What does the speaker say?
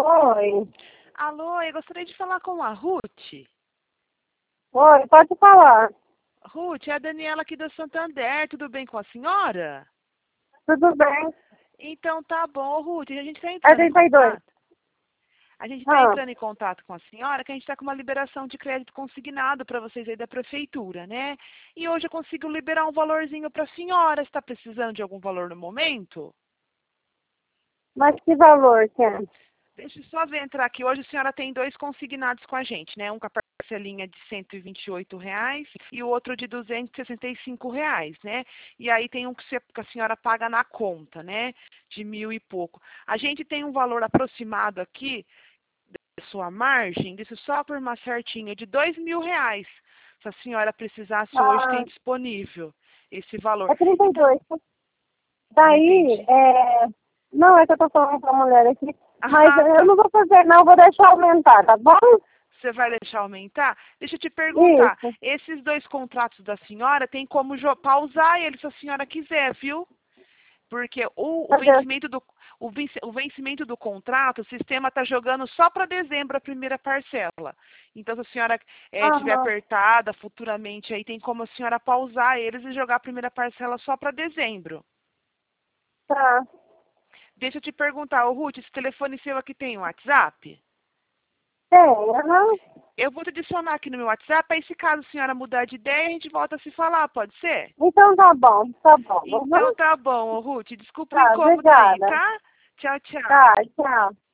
Oi. Alô, eu gostaria de falar com a Ruth. Oi, pode falar. Ruth, é a Daniela aqui do Santander, tudo bem com a senhora? Tudo bem? Então tá bom, Ruth, a gente está É entrando em 32. contato. A gente está Ah, entrando em contato com a senhora, que a gente está com uma liberação de crédito consignado para vocês aí da prefeitura, né? E hoje eu consigo liberar um valorzinho para a senhora. Está precisando de algum valor no momento? mas que valor que é? Deixa eu só ver entrar aqui. Hoje a senhora tem dois consignados com a gente, né? Um com a parcelinha de R$ 128 e o outro de R$ 265, né? E aí tem um que a senhora paga na conta, né? De 1.000 e pouco. A gente tem um valor aproximado aqui da sua margem, deixa eu só confirmar certinho, de R$ 2.000. Se a senhora precisasse hoje, Ah, tem disponível esse valor. é Então, 32. não Daí, entendi. não é que eu tô falando pra mulher aqui, mas Ah, eu tá. não vou fazer não, vou deixar aumentar, tá bom? Você vai deixar aumentar? Deixa eu te perguntar. Isso. Esses dois contratos da senhora tem como pausar eles se a senhora quiser, viu? Porque o Fazer. vencimento do o vencimento do contrato, o sistema está jogando só para dezembro a primeira parcela. Então, se a senhora tiver Aham, apertada futuramente, aí tem como a senhora pausar eles e jogar a primeira parcela só para dezembro. tá. Deixa eu te perguntar, ô Ruth, esse telefone seu aqui tem WhatsApp? Tem, aham. Eu vou te adicionar aqui no meu WhatsApp, aí se caso a senhora mudar de ideia, a gente volta a se falar, pode ser? Então tá bom, tá bom. Então Uhum. tá bom, ô Ruth. Desculpa o Tá, incômodo aí, obrigada. tá? Tchau, tchau. Tá, tchau.